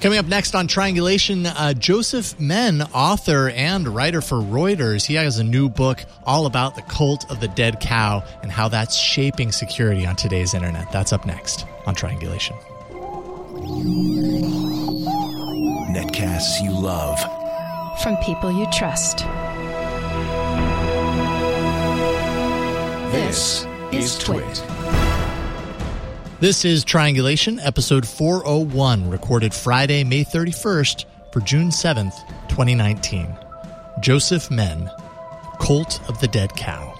Coming up next on Triangulation, Joseph Menn, author and writer for Reuters. He has a new book all about the cult of the dead cow and how that's shaping security on today's internet. That's up next on Triangulation. Netcasts you love. From people you trust. This is Twit. This is Triangulation, episode 401, recorded Friday, May 31st for June 7th, 2019. Joseph Menn, Cult of the Dead Cow.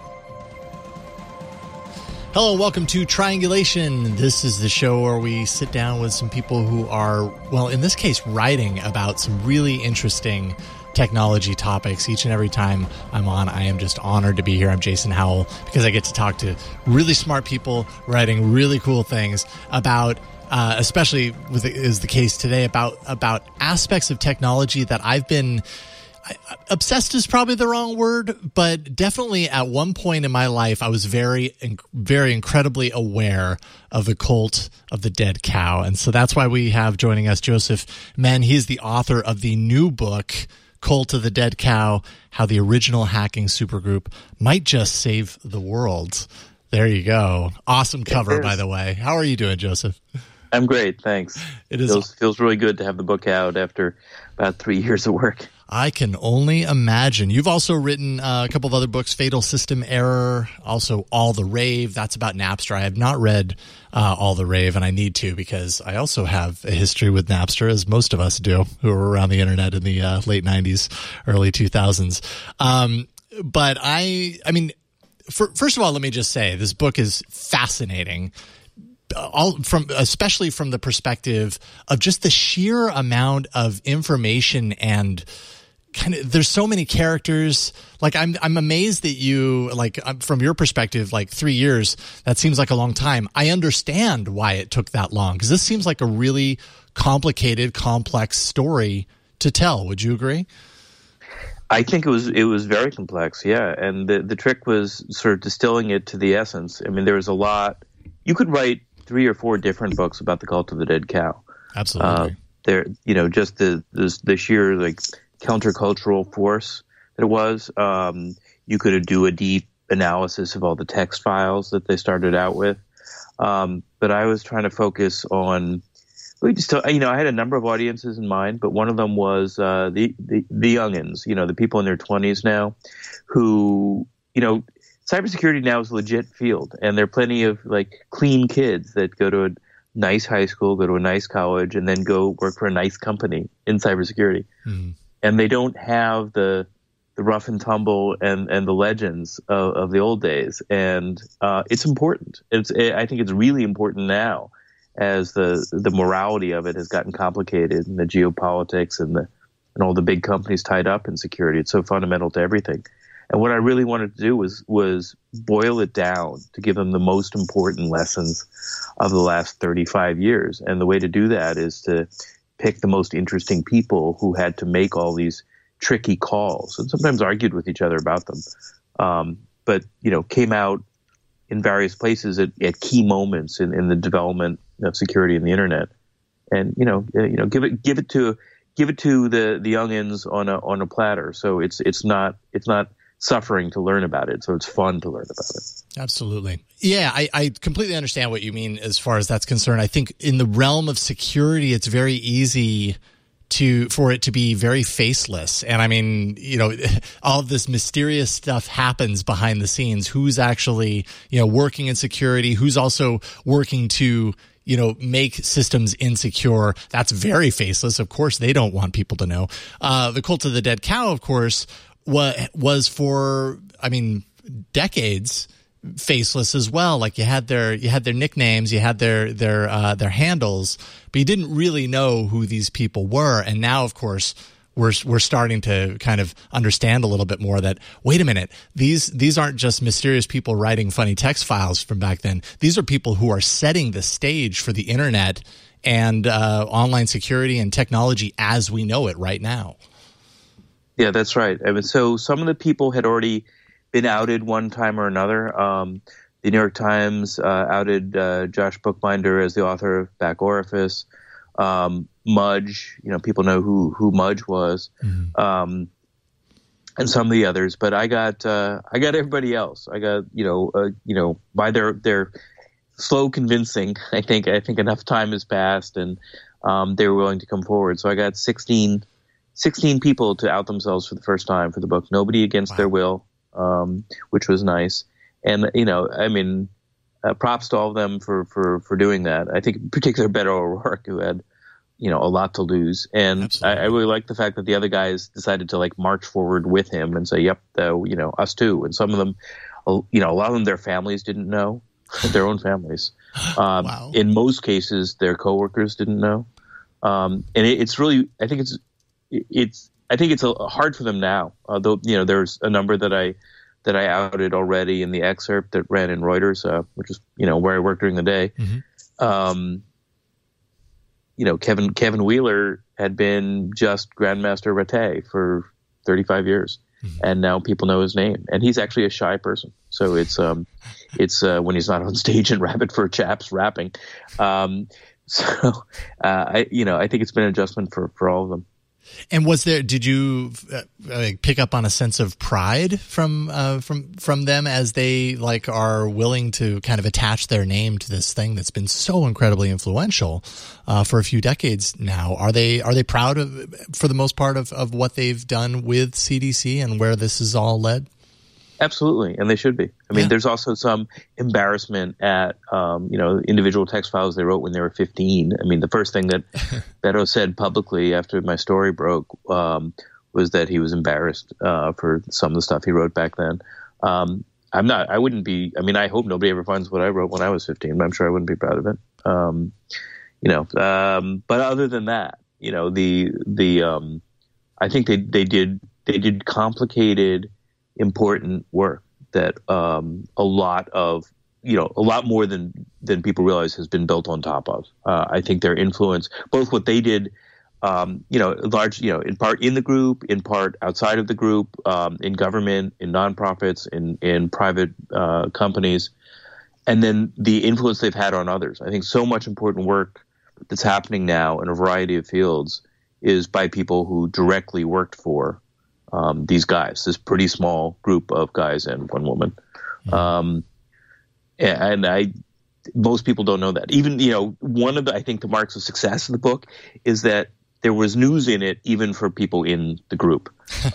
Hello, welcome to Triangulation. This is the show where we sit down with some people who are, well, in this case, writing about some really interesting technology topics. Each and every time I'm on, I am just honored to be here. I'm Jason Howell because I get to talk to really smart people writing really cool things about, especially is the case today, about aspects of technology that I've been obsessed is probably the wrong word, but definitely at one point in my life, I was very, very incredibly aware of the cult of the dead cow. And so that's why we have joining us Joseph Menn. He's the author of the new book, Cult of the Dead Cow, How the Original Hacking Supergroup Might Just Save the World. There you go. Awesome cover, by the way. How are you doing, Joseph? I'm great, thanks. It feels really good to have the book out after about 3 years of work. I can only imagine. You've also written a couple of other books, Fatal System Error, also All the Rave. That's about Napster. I have not read All the Rave, and I need to because I also have a history with Napster, as most of us do, who were around the internet in the late 90s, early 2000s. But I mean, first of all, let me just say, this book is fascinating. Especially from the perspective of just the sheer amount of information and kind of, there's so many characters. Like I'm amazed that you, like, from your perspective, like 3 years, that seems like a long time. I understand why it took that long, because this seems like a really complicated, complex story to tell. Would you agree? I think it was very complex, yeah. And the trick was sort of distilling it to the essence. I mean, there was a lot. You could write 3 or 4 different books about the cult of the dead cow. Absolutely. Just the sheer like countercultural force that it was. You could do a deep analysis of all the text files that they started out with. But I was trying to focus on, I had a number of audiences in mind, but one of them was the youngins, the people in their 20s now who, cybersecurity now is a legit field, and there are plenty of like clean kids that go to a nice high school, go to a nice college, and then go work for a nice company in cybersecurity. Mm-hmm. And they don't have the rough and tumble and the legends of the old days. And it's important. I think it's really important now as the morality of it has gotten complicated, and the geopolitics and all the big companies tied up in security. It's so fundamental to everything. And what I really wanted to do was boil it down to give them the most important lessons of the last 35 years. And the way to do that is to pick the most interesting people who had to make all these tricky calls and sometimes argued with each other about them. But came out in various places at key moments in the development of security in the internet. And, give it to the youngins on a platter. So it's not suffering to learn about it, so it's fun to learn about it. Absolutely. Yeah, I completely understand what you mean as far as that's concerned. I think in the realm of security, it's very easy for it to be very faceless. And I mean, all of this mysterious stuff happens behind the scenes. Who's actually, working in security? Who's also working to, make systems insecure? That's very faceless. Of course, they don't want people to know. The cult of the dead cow, of course, was for, decades faceless as well. Like you had their nicknames, you had their handles, but you didn't really know who these people were. And now, of course, we're starting to kind of understand a little bit more that, wait a minute, these aren't just mysterious people writing funny text files from back then. These are people who are setting the stage for the internet and online security and technology as we know it right now. Yeah, that's right. So some of the people had already been outed one time or another. The New York Times outed Josh Bookbinder as the author of Back Orifice. Mudge, people know who Mudge was, and some of the others. But I got everybody else. I got by their slow convincing. I think enough time has passed, and they were willing to come forward. So I got 16 people to out themselves for the first time for the book. Nobody against their will, which was nice. And props to all of them for doing that. I think in particular Beto O'Rourke, who had a lot to lose, and I really like the fact that the other guys decided to march forward with him and say, "Yep, us too." And some of them, a lot of them, their families didn't know, their own families. Wow. In most cases, their coworkers didn't know, and it's really, I think it's hard for them now. Though there's a number that I outed already in the excerpt that ran in Reuters, which is where I worked during the day. Mm-hmm. Kevin Wheeler had been just Grandmaster Rattay for 35 years, and now people know his name. And he's actually a shy person, so it's when he's not on stage in Rabbit Fur Chaps rapping. I think it's been an adjustment for all of them. And did you pick up on a sense of pride from them as they are willing to kind of attach their name to this thing that's been so incredibly influential for a few decades now? Are they proud of, for the most part, of what they've done with CDC and where this has all led? Absolutely, and they should be. There's also some embarrassment at individual text files they wrote when they were 15. The first thing that Beto said publicly after my story broke was that he was embarrassed for some of the stuff he wrote back then. I wouldn't be. I hope nobody ever finds what I wrote when I was 15, but I'm sure I wouldn't be proud of it. But other than that, I think they did complicated, important work that a lot more than people realize has been built on top of. I think their influence, both what they did, large, in part in the group, in part outside of the group, in government, in nonprofits, in private companies, and then the influence they've had on others. I think so much important work that's happening now in a variety of fields is by people who directly worked for these guys, this pretty small group of guys and one woman. Most people don't know that. Even, one of I think the marks of success of the book is that there was news in it, even for people in the group.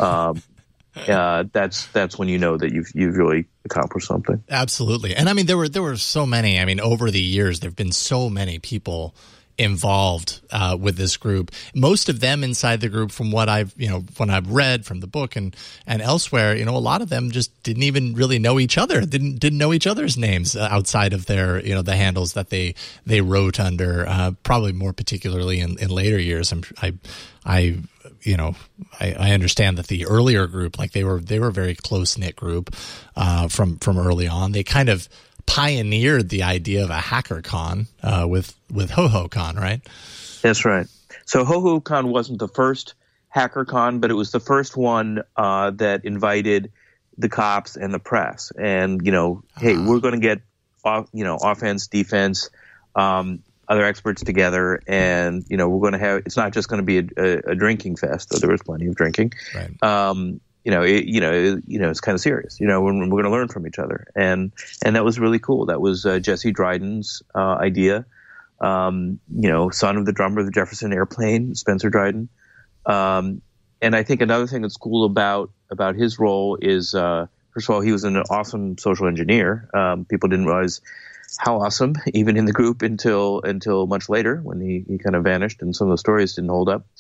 That's when you know that you've really accomplished something. Absolutely. And there were so many, over the years, there've been so many people involved with this group. Most of them inside the group, from what I've read from the book and elsewhere, a lot of them just didn't even really know each other. Didn't know each other's names outside of their the handles that they wrote under. Probably more particularly in later years. I understand that the earlier group, they were a very close knit group from early on. They kind of pioneered the idea of a HackerCon with HoHoCon, right? That's right. So HoHoCon wasn't the first HackerCon, but it was the first one that invited the cops and the press. And hey, we're going to get offense, defense, other experts together, and we're going to have. It's not just going to be a drinking fest, though there was plenty of drinking. Right. It's kind of serious. We're going to learn from each other, and that was really cool. That was Jesse Dryden's idea. Son of the drummer of the Jefferson Airplane, Spencer Dryden. And I think another thing that's cool about his role is, first of all, he was an awesome social engineer. People didn't realize how awesome, even in the group, until much later when he kind of vanished and some of the stories didn't hold up.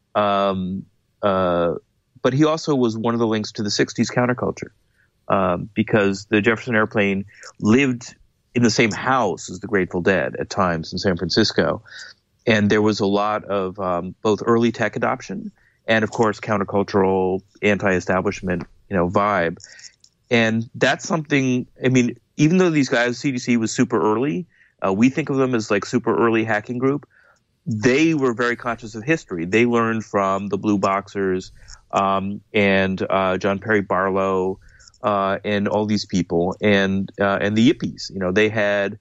But he also was one of the links to the 60s counterculture, because the Jefferson Airplane lived in the same house as the Grateful Dead at times in San Francisco. And there was a lot of both early tech adoption and, of course, countercultural, anti-establishment, vibe. And that's something, even though these guys, CDC was super early, we think of them as super early hacking group. They were very conscious of history. They learned from the Blue Boxers, and John Perry Barlow, and all these people, and the Yippies. They had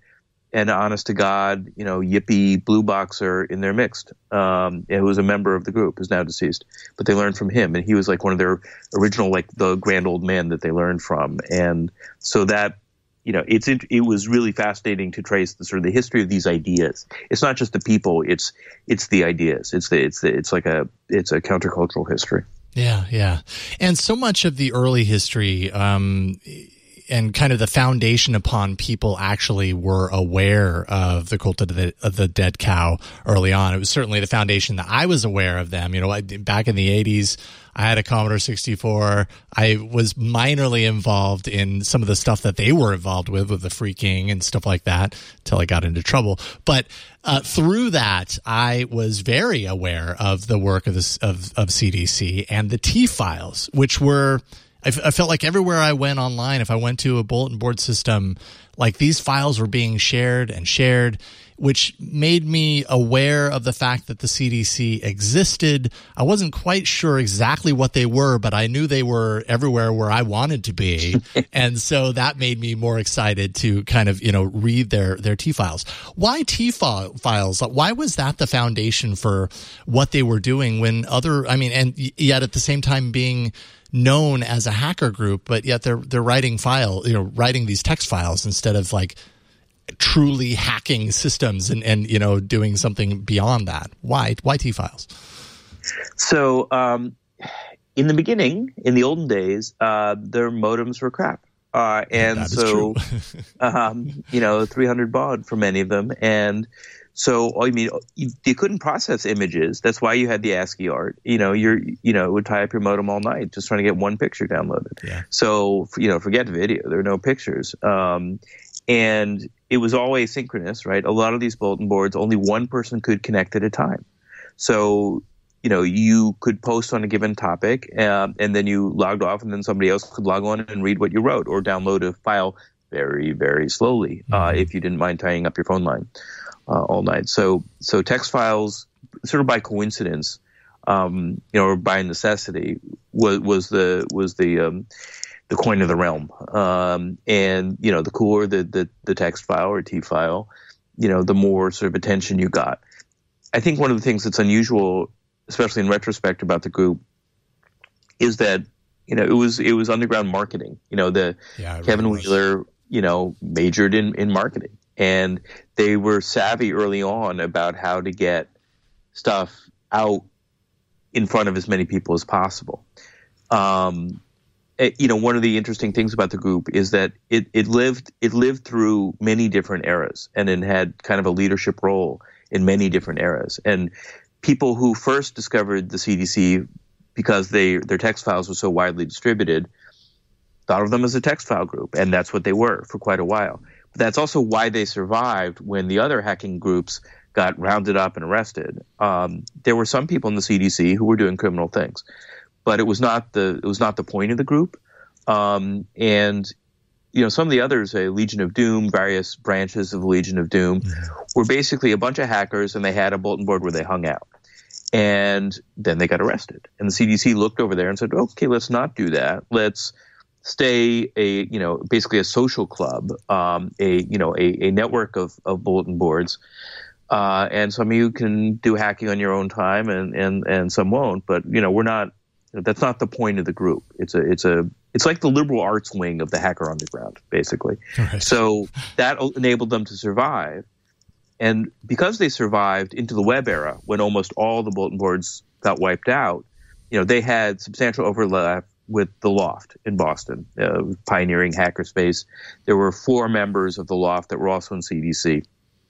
an honest to God, yippie blue boxer in their midst, who was a member of the group, who's now deceased. But they learned from him, and he was like one of their original, like the grand old man that they learned from. And so that, it was really fascinating to trace the sort of the history of these ideas. It's not just the people; it's the ideas. It's a countercultural history. Yeah, yeah, and so much of the early history. And kind of the foundation upon people actually were aware of the cult of the dead cow early on. It was certainly the foundation that I was aware of them. Back in the 80s, I had a Commodore 64. I was minorly involved in some of the stuff that they were involved with the phreaking and stuff like that until I got into trouble. But through that, I was very aware of the work of CDC and the T-files, which were... I felt like everywhere I went online, if I went to a bulletin board system, like these files were being shared, which made me aware of the fact that the CDC existed. I wasn't quite sure exactly what they were, but I knew they were everywhere where I wanted to be. And so that made me more excited to kind of, read their T-files. Why T-files? Why was that the foundation for what they were doing and yet at the same time being known as a hacker group, but yet they're writing writing these text files instead of like truly hacking systems and doing something beyond that. Why T-files? So in the beginning, in the olden days, their modems were crap. And so 300 baud for many of them. And so, you couldn't process images. That's why you had the ASCII art. It would tie up your modem all night just trying to get one picture downloaded. Yeah. So, forget video. There are no pictures. And it was always synchronous, right? A lot of these bulletin boards, only one person could connect at a time. So, you could post on a given topic, and then you logged off, and then somebody else could log on and read what you wrote or download a file very, very slowly, if you didn't mind tying up your phone line. All night. So text files, sort of by coincidence, or by necessity, was the coin of the realm. And the cooler the text file or T file, the more sort of attention you got. I think one of the things that's unusual, especially in retrospect, about the group, is that it was underground marketing. Kevin Wheeler, majored in marketing. And they were savvy early on about how to get stuff out in front of as many people as possible. One of the interesting things about the group is that it lived through many different eras, and it had kind of a leadership role in many different eras. And people who first discovered the CDC because their text files were so widely distributed thought of them as a text file group, and that's what they were for quite a while. But that's also why they survived when the other hacking groups got rounded up and arrested. There were some people in the CDC who were doing criminal things, but it was not the point of the group. And some of the others, a Legion of Doom, various branches of the Legion of Doom, were basically a bunch of hackers, and they had a bulletin board where they hung out. And then they got arrested, and the CDC looked over there and said, "Okay, let's not do that. Let's stay basically a social club, a network of bulletin boards, and some of you can do hacking on your own time, and some won't. But we're not. That's not the point of the group. It's like the liberal arts wing of the hacker underground, basically. Right. So that enabled them to survive, and because they survived into the web era, when almost all the bulletin boards got wiped out, they had substantial overlap with the Loft in Boston, pioneering hackerspace. There were 4 members of the Loft that were also in CDC.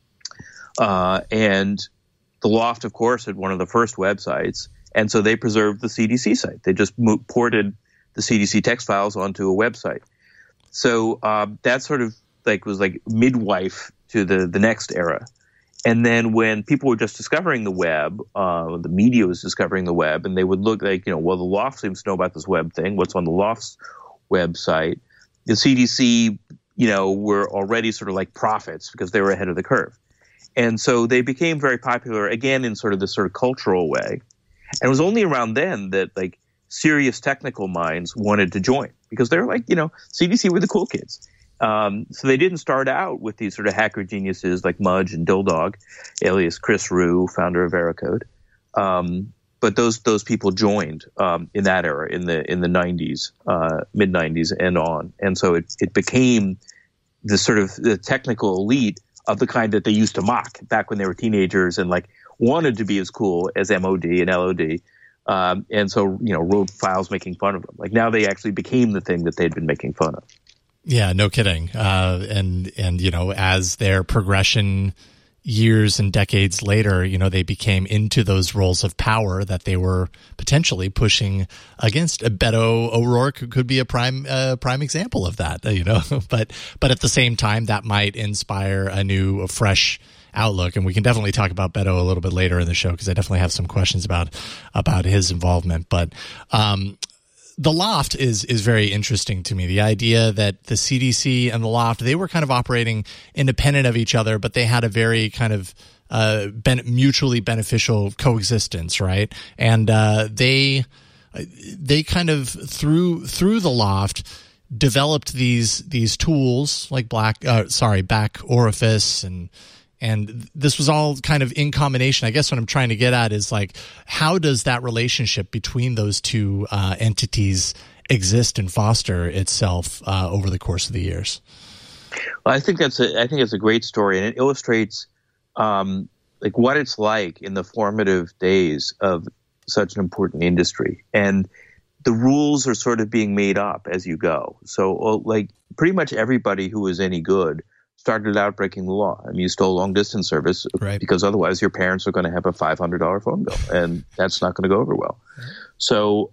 And the Loft, of course, had one of the first websites, and so they preserved the CDC site. They just ported the CDC text files onto a website. So that sort of was midwife to the next era. And then when people were just discovering the web, the media was discovering the web, and they would look the Loft seems to know about this web thing. What's on the Loft's website? The CDC, were already sort of like prophets because they were ahead of the curve. And so they became very popular, again, in sort of this sort of cultural way. And it was only around then that serious technical minds wanted to join, because they're CDC were the cool kids. So they didn't start out with these sort of hacker geniuses like Mudge and Dildog, alias Chris Rue, founder of Veracode. But those people joined in that era, in the 90s, mid 90s and on, and so it became the sort of the technical elite of the kind that they used to mock back when they were teenagers and like wanted to be as cool as MOD and LOD, and so wrote files making fun of them. Like now they actually became the thing that they'd been making fun of. Yeah, no kidding. And as their progression years and decades later, they became into those roles of power that they were potentially pushing against. Beto O'Rourke could be a prime example of that, but at the same time, that might inspire a fresh outlook. And we can definitely talk about Beto a little bit later in the show, because I definitely have some questions about his involvement. But, the Loft is very interesting to me. The idea that the CDC and the Loft, they were kind of operating independent of each other, but they had a very kind of mutually beneficial coexistence, right? And they kind of through the Loft developed these tools like Back Orifice and this was all kind of in combination. I guess what I'm trying to get at is like, how does that relationship between those two entities exist and foster itself over the course of the years? Well, I think that's a great story, and it illustrates like what it's like in the formative days of such an important industry. And the rules are sort of being made up as you go. So like pretty much everybody who was any good started out breaking the law. I mean, you stole long distance service, right, because otherwise your parents are going to have a $500 phone bill, and that's not going to go over well. So,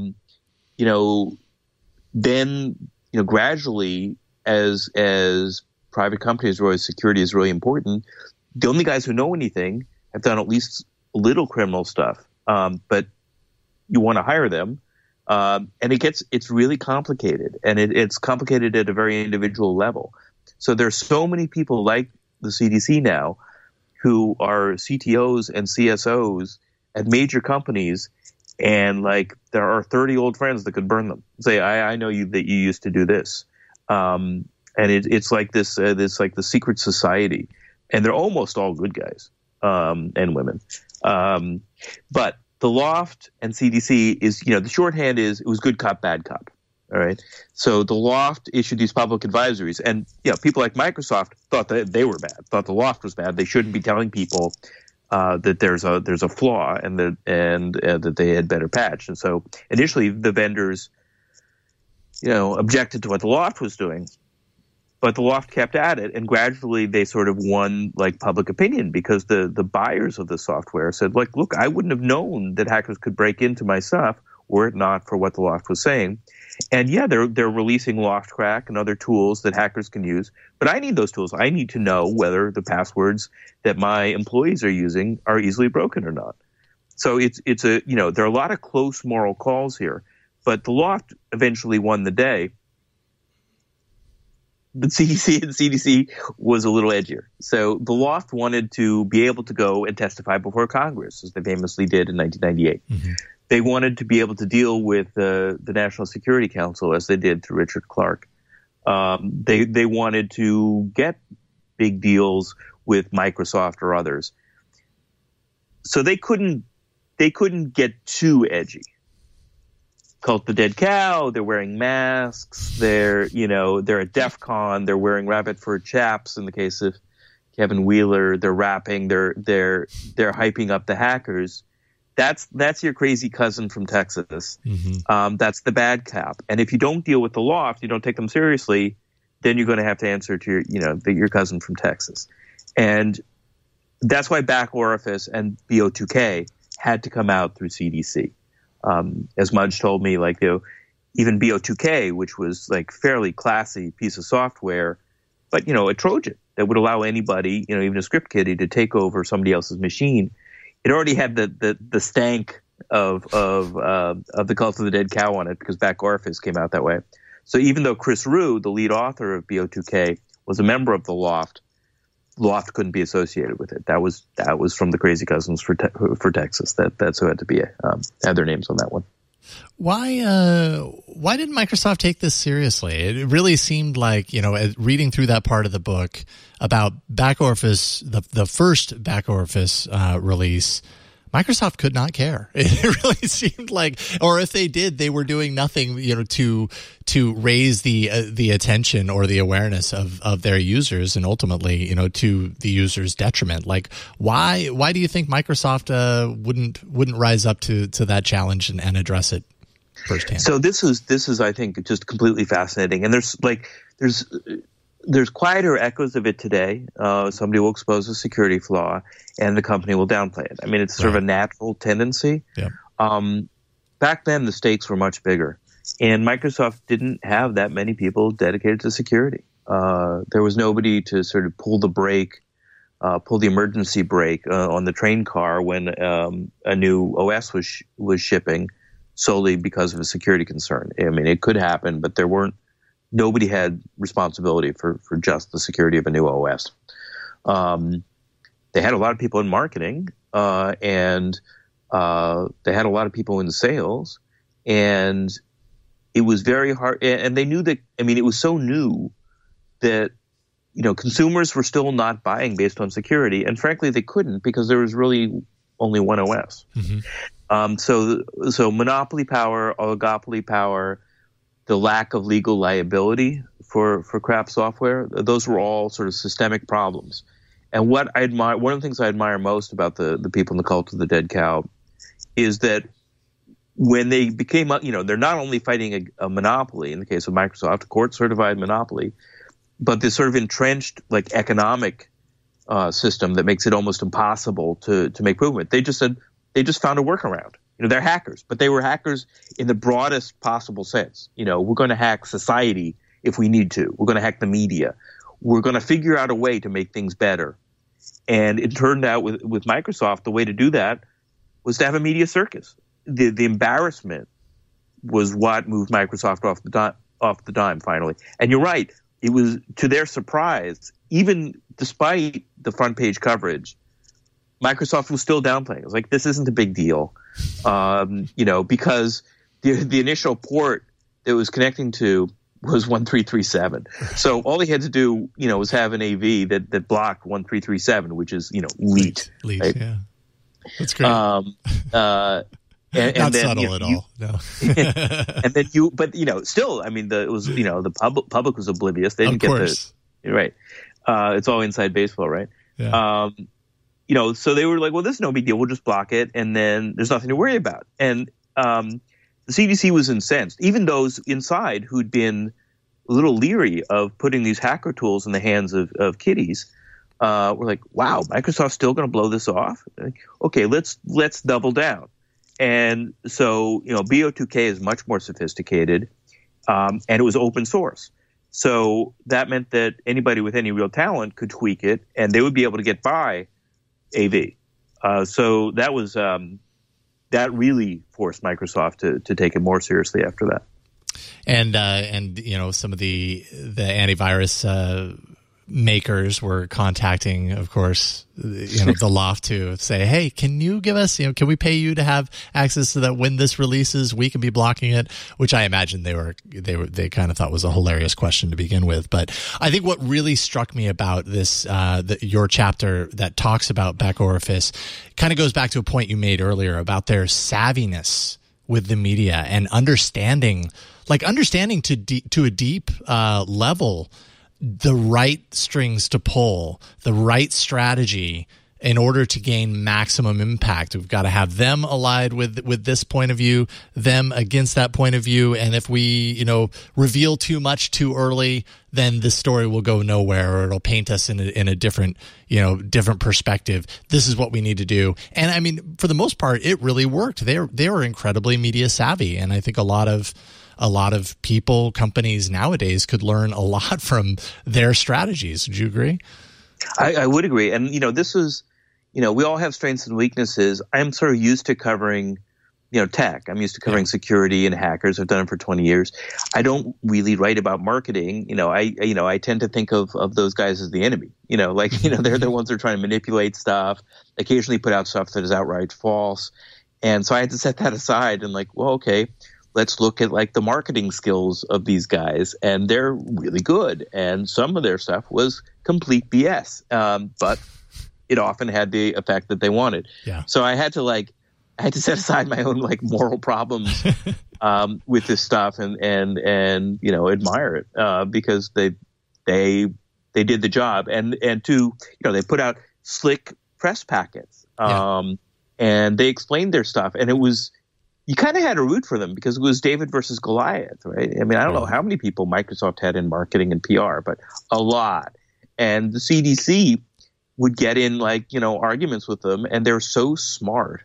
then gradually, as private companies realize security is really important, the only guys who know anything have done at least a little criminal stuff, but you want to hire them. And it's really complicated, and it's complicated at a very individual level. So there's so many people like the CDC now who are CTOs and CSOs at major companies, and like there are 30 old friends that could burn them. Say, I know that you used to do this, and it's like this. It's like the secret society, and they're almost all good guys and women. But the Loft and CDC is, the shorthand is it was good cop, bad cop. All right. So the Loft issued these public advisories, and people like Microsoft thought that they were bad, thought the Loft was bad. They shouldn't be telling people that there's a flaw and that they had better patch. And so initially the vendors, objected to what the Loft was doing, but the Loft kept at it, and gradually they sort of won like public opinion, because the buyers of the software said, like, look, I wouldn't have known that hackers could break into my stuff were it not for what the Loft was saying. And they're releasing LoftCrack and other tools that hackers can use. But I need those tools. I need to know whether the passwords that my employees are using are easily broken or not. So there are a lot of close moral calls here. But the Loft eventually won the day. But CDC was a little edgier. So the Loft wanted to be able to go and testify before Congress, as they famously did in 1998. Mm-hmm. They wanted to be able to deal with the National Security Council, as they did through Richard Clarke. They wanted to get big deals with Microsoft or others. So they couldn't get too edgy. Cult the Dead Cow, they're wearing masks, they're at DEF CON, they're wearing rabbit fur chaps in the case of Kevin Wheeler, they're rapping, they're hyping up the hackers. That's your crazy cousin from Texas. Mm-hmm. That's the bad cop. And if you don't deal with the Loft, you don't take them seriously, then you're going to have to answer to your cousin from Texas. And that's why Back Orifice and BO2K had to come out through CDC. As Mudge told me, even BO2K, which was like fairly classy piece of software, but a Trojan that would allow anybody, even a script kiddie, to take over somebody else's machine. It already had the stank of the Cult of the Dead Cow on it, because Back Orifice came out that way. So even though Chris Rue, the lead author of BO2K, was a member of the Loft couldn't be associated with it. That was from the Crazy Cousins for Texas. That's who had to be had their names on that one. Why didn't Microsoft take this seriously? It really seemed like, reading through that part of the book about BackOffice, the first BackOffice release, Microsoft could not care. It really seemed like, or if they did, they were doing nothing, to raise the attention or the awareness of their users, and ultimately, to the user's detriment. Like, why do you think Microsoft wouldn't rise up to that challenge and address it firsthand? So this is I think just completely fascinating, and there's quieter echoes of it today. Somebody will expose a security flaw, and the company will downplay it. I mean, it's sort of a natural tendency. Yeah. Back then, the stakes were much bigger, and Microsoft didn't have that many people dedicated to security. There was nobody to sort of pull the emergency brake on the train car when a new OS was shipping, solely because of a security concern. I mean, it could happen, but nobody had responsibility for just the security of a new OS. They had a lot of people in marketing, and they had a lot of people in sales, and it was very hard. And they knew that, I mean, it was so new that, consumers were still not buying based on security. And frankly, they couldn't, because there was really only one OS. Mm-hmm. So monopoly power, oligopoly power, the lack of legal liability for crap software, those were all sort of systemic problems. And one of the things I admire most about the people in the cult of the dead cow is that when they became, they're not only fighting a monopoly, in the case of Microsoft, a court-certified monopoly, but this sort of entrenched economic system that makes it almost impossible to make movement. They just found a workaround. They're hackers, but they were hackers in the broadest possible sense. We're going to hack society if we need to. We're going to hack the media. We're going to figure out a way to make things better. And it turned out with Microsoft, the way to do that was to have a media circus. The embarrassment was what moved Microsoft off the dime finally. And you're right. It was, to their surprise, even despite the front page coverage, Microsoft was still downplaying. It was like, this isn't a big deal, because the initial port that it was connecting to was 1337. So all they had to do, was have an AV that blocked 1337, which is, LEET. LEET, right? Yeah. That's great. And Not then, subtle at all. No. And then still, I mean, the public was oblivious. They didn't of course. Get right. It's all inside baseball, right? Yeah. So they were like, well, this is no big deal. We'll just block it, and then there's nothing to worry about. And the CDC was incensed. Even those inside who'd been a little leery of putting these hacker tools in the hands of kiddies were like, wow, Microsoft's still going to blow this off? Okay, let's double down. And so, BO2K is much more sophisticated, and it was open source. So that meant that anybody with any real talent could tweak it, and they would be able to get by AV. So that was that really forced Microsoft to take it more seriously after that. And some of the antivirus makers were contacting, of course, the loft to say, hey, can you give us, can we pay you to have access to that when this releases, we can be blocking it, which I imagine they kind of thought was a hilarious question to begin with. But I think what really struck me about this, your chapter that talks about BackOffice kind of goes back to a point you made earlier about their savviness with the media and understanding to a deep level the right strings to pull, the right strategy in order to gain maximum impact. We've got to have them allied with this point of view, them against that point of view. And if we, reveal too much too early, then this story will go nowhere, or it'll paint us in a different, different perspective. This is what we need to do. And I mean, for the most part, it really worked. They were incredibly media savvy. And I think a lot of people, companies nowadays could learn a lot from their strategies. Would you agree? I would agree. And, this is, we all have strengths and weaknesses. I'm sort of used to covering, tech. I'm used to covering security and hackers. I've done it for 20 years. I don't really write about marketing. I tend to think of those guys as the enemy. They're the ones that are trying to manipulate stuff, occasionally put out stuff that is outright false. And so I had to set that aside and like, well, okay, let's look at like the marketing skills of these guys, and they're really good. And some of their stuff was complete BS, but it often had the effect that they wanted. Yeah. So I had to set aside my own like moral problems with this stuff and admire it because they did the job, and they put out slick press packets and they explained their stuff, and it was. You kind of had to root for them because it was David versus Goliath, right? I mean, I don't know how many people Microsoft had in marketing and PR, but a lot. And the CDC would get in arguments with them, and they're so smart,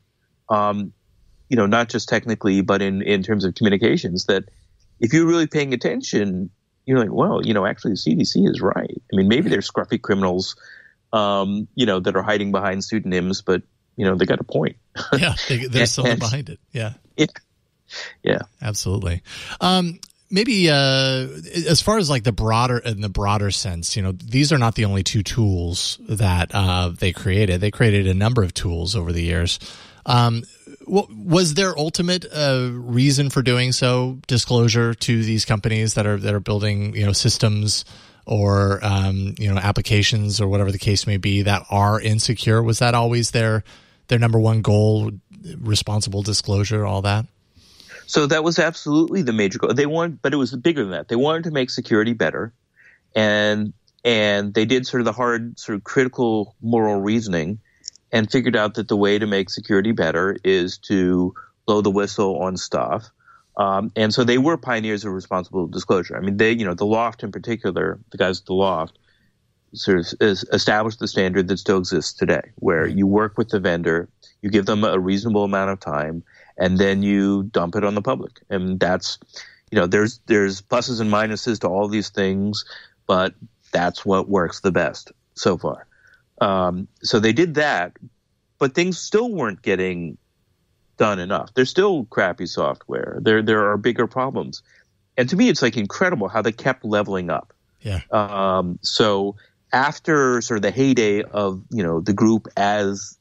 not just technically, but in terms of communications, that if you're really paying attention, you're like, well, actually the CDC is right. I mean, maybe they're scruffy criminals, that are hiding behind pseudonyms, but they got a point. Yeah, there's something behind it. Yeah. Yeah, absolutely. Maybe as far as like the broader sense, these are not the only two tools that they created. They created a number of tools over the years. What was their ultimate reason for doing so? Disclosure to these companies that are building systems or applications or whatever the case may be that are insecure. Was that always their number one goal? Responsible disclosure, all that? So that was absolutely the major goal. But it was bigger than that. They wanted to make security better, and they did sort of the hard, sort of critical moral reasoning, and figured out that the way to make security better is to blow the whistle on stuff. And so they were pioneers of responsible disclosure. I mean, the Loft in particular, the guys at the Loft, sort of established the standard that still exists today, where you work with the vendor, you give them a reasonable amount of time, and then you dump it on the public. And that's, there's pluses and minuses to all these things, but that's what works the best so far. So they did that, but things still weren't getting done enough. There's still crappy software. There are bigger problems. And to me, it's like incredible how they kept leveling up. Yeah. So after sort of the heyday of, the group as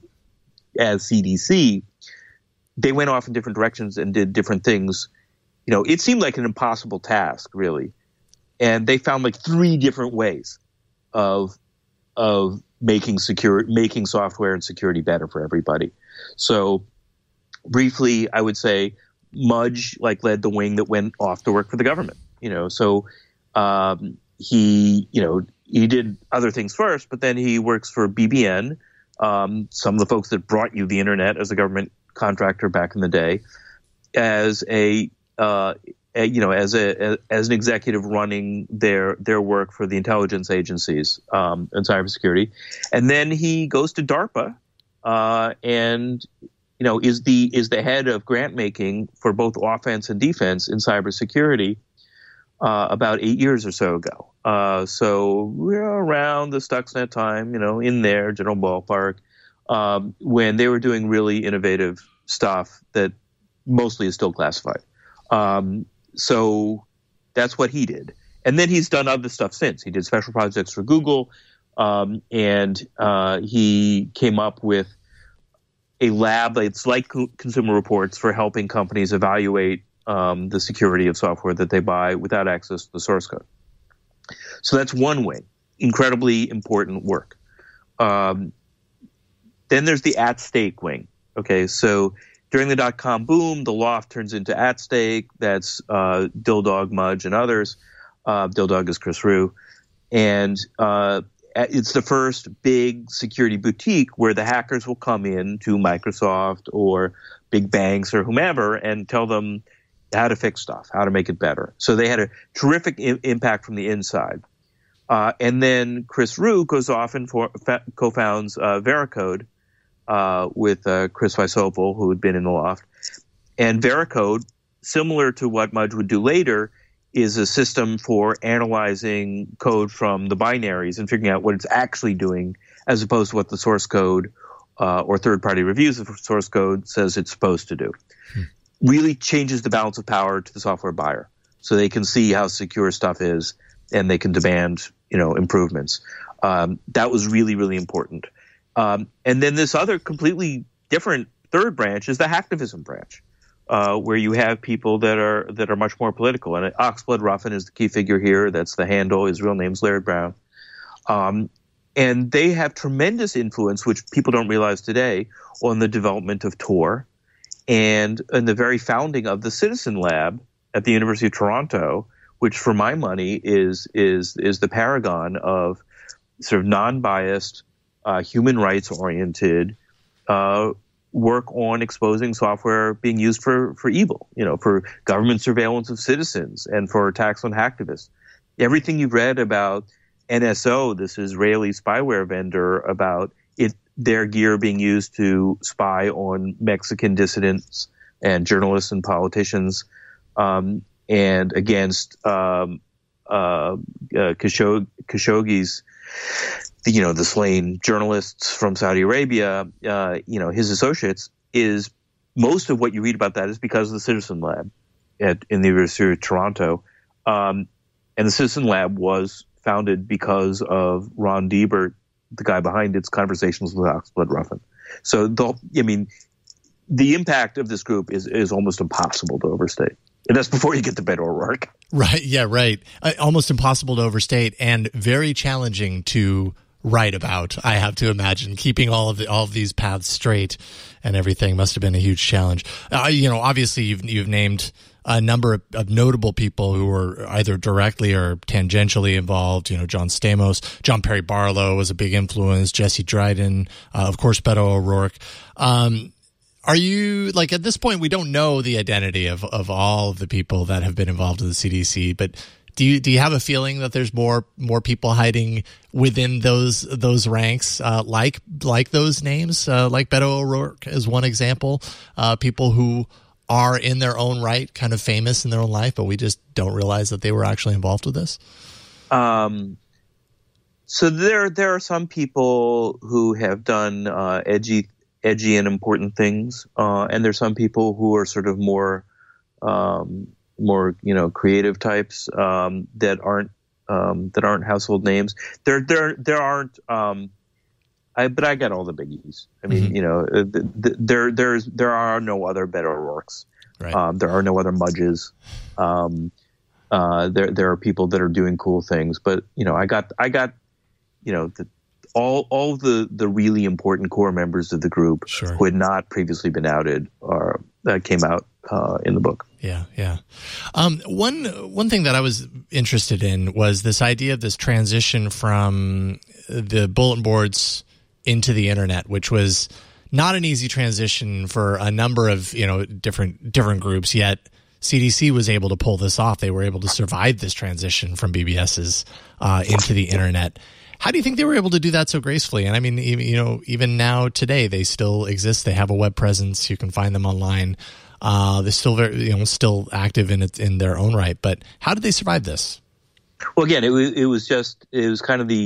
CDC, they went off in different directions and did different things. It seemed like an impossible task, really. And they found like 3 different ways of making software and security better for everybody. So briefly, I would say Mudge led the wing that went off to work for the government. He did other things first, but then he works for BBN, some of the folks that brought you the internet as a government contractor back in the day, as an executive running their work for the intelligence agencies and cybersecurity, and then he goes to DARPA and is the head of grant making for both offense and defense in cybersecurity about 8 years or so ago. So we're around the Stuxnet time, in there, general ballpark, when they were doing really innovative stuff that mostly is still classified. So that's what he did. And then he's done other stuff since. He did special projects for Google, and he came up with a lab that's like Consumer Reports for helping companies evaluate the security of software that they buy without access to the source code. So that's one wing, incredibly important work. Then there's the at-stake wing. Okay, so during the dot-com boom, the Loft turns into at-stake. That's Dildog, Mudge, and others. Dildog is Chris Rue. And it's the first big security boutique where the hackers will come in to Microsoft or big banks or whomever and tell them how to fix stuff, how to make it better. So they had a terrific impact from the inside. And then Chris Rue goes off and co-founds Veracode with Chris Weisopel, who had been in the Loft. And Veracode, similar to what Mudge would do later, is a system for analyzing code from the binaries and figuring out what it's actually doing, as opposed to what the source code or third-party reviews of source code says it's supposed to do. Really changes the balance of power to the software buyer, so they can see how secure stuff is and they can demand, improvements. That was really, really important. And then this other completely different third branch is the hacktivism branch, where you have people that are much more political. And Oxblood Ruffin is the key figure here. That's the handle. His real name's Laird Brown. And they have tremendous influence, which people don't realize today, on the development of Tor and the very founding of the Citizen Lab at the University of Toronto, which for my money is the paragon of sort of non-biased, human rights oriented work on exposing software being used for evil, for government surveillance of citizens and for attacks on hacktivists. Everything you've read about NSO, this Israeli spyware vendor, about their gear being used to spy on Mexican dissidents and journalists and politicians, and against Khashoggi's, the slain journalists from Saudi Arabia, his associates, is most of what you read about that is because of the Citizen Lab in the University of Toronto. And the Citizen Lab was founded because of Ron Deibert, the guy behind its conversations with Oxblood Ruffin. So the impact of this group is almost impossible to overstate. And that's before you get to Beto O'Rourke. Right. Yeah, right. Almost impossible to overstate and very challenging to write about, I have to imagine. Keeping all of these paths straight and everything must have been a huge challenge. Obviously you've named a number of notable people who were either directly or tangentially involved. John Stamos, John Perry Barlow was a big influence, Jesse Dryden, of course, Beto O'Rourke. Are you, at this point, we don't know the identity of all of the people that have been involved with the CDC, but do you have a feeling that there's more people hiding within those ranks, like those names, like Beto O'Rourke is one example, people who are in their own right kind of famous in their own life, but we just don't realize that they were actually involved with this? So there are some people who have done edgy and important things, and there's some people who are sort of more creative types that aren't household names. There aren't. But I got all the biggies. I mean, there are no other Beto O'Rourkes. Right. There are no other Mudges. There are people that are doing cool things, but I got all the really important core members of the group who had not previously been outed or came out in the book. Yeah. One thing that I was interested in was this idea of this transition from the bulletin boards into the internet, which was not an easy transition for a number of different groups. Yet CDC was able to pull this off. They were able to survive this transition from BBS's into the internet. How do you think they were able to do that so gracefully? And I mean, even now today, they still exist. They have a web presence. You can find them online. They're still very, still active in their own right. But how did they survive this? Well, again, it was kind of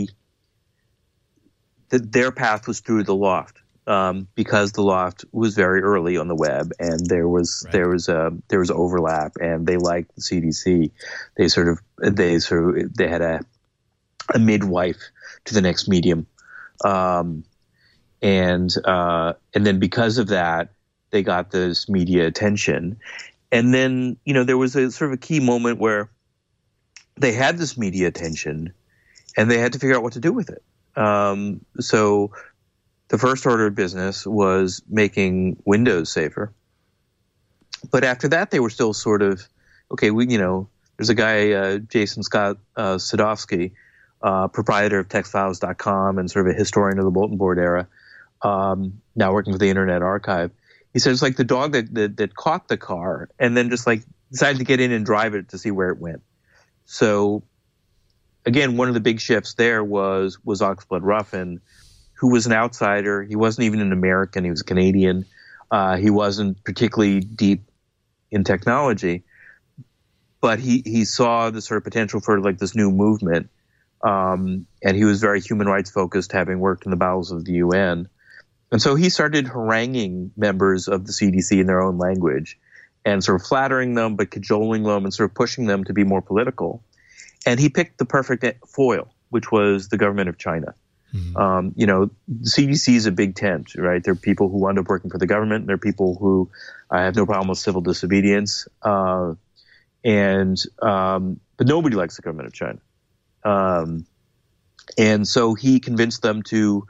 their path was through the Loft, because the Loft was very early on the web, and there was overlap, and they liked the CDC. They had a midwife to the next medium, and then because of that, they got this media attention, and then there was a sort of a key moment where they had this media attention, and they had to figure out what to do with it. So the first order of business was making Windows safer. But after that, they were still sort of, okay, there's a guy, Jason Scott Sadowski, proprietor of textfiles.com and sort of a historian of the bulletin board era, now working for the Internet Archive. He said it's like the dog that caught the car and then just decided to get in and drive it to see where it went. So again, one of the big shifts there was Oxblood Ruffin, who was an outsider. He wasn't even an American. He was a Canadian. He wasn't particularly deep in technology, but he saw the sort of potential for this new movement. And he was very human rights focused, having worked in the bowels of the UN. And so he started haranguing members of the CDC in their own language and sort of flattering them, but cajoling them and sort of pushing them to be more political. And he picked the perfect foil, which was the government of China. The CDC is a big tent, right? There are people who wind up working for the government. There are people who have no problem with civil disobedience. But nobody likes the government of China. And so he convinced them to,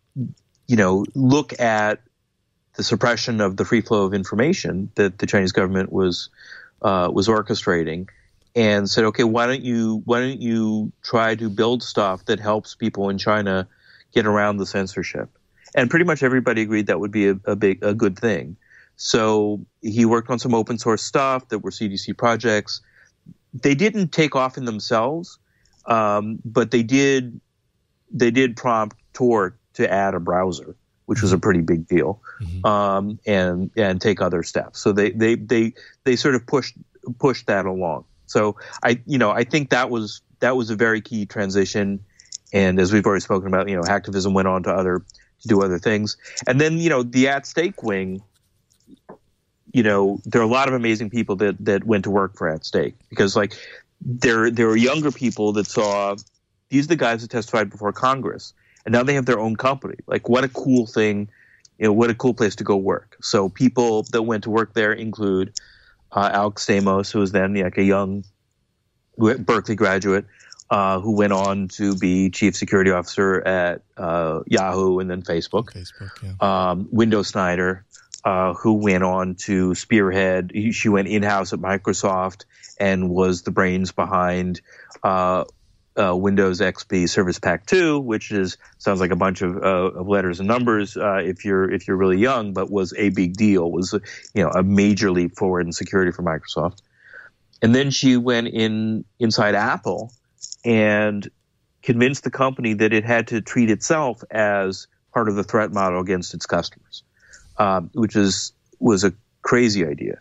look at the suppression of the free flow of information that the Chinese government was orchestrating, and said, okay, why don't you try to build stuff that helps people in China get around the censorship? And pretty much everybody agreed that would be a good thing. So he worked on some open source stuff that were CDC projects. They didn't take off in themselves, but they did prompt Tor to add a browser, which was a pretty big deal, and take other steps. So they sort of pushed that along. So I think that was a very key transition. And as we've already spoken about, hacktivism went on to do other things. And then, the at stake wing, there are a lot of amazing people that went to work for At Stake, because there are younger people that saw these are the guys that testified before Congress, and now they have their own company. What a cool thing, what a cool place to go work. So people that went to work there include Alex Stamos, who was then a young Berkeley graduate, who went on to be chief security officer at Yahoo and then Facebook. Window Snyder, who went on to spearhead. She went in-house at Microsoft and was the brains behind Windows XP Service Pack 2, which sounds like a bunch of letters and numbers if you're really young, but was a big deal. Was a major leap forward in security for Microsoft. And then she went inside Apple and convinced the company that it had to treat itself as part of the threat model against its customers, which was a crazy idea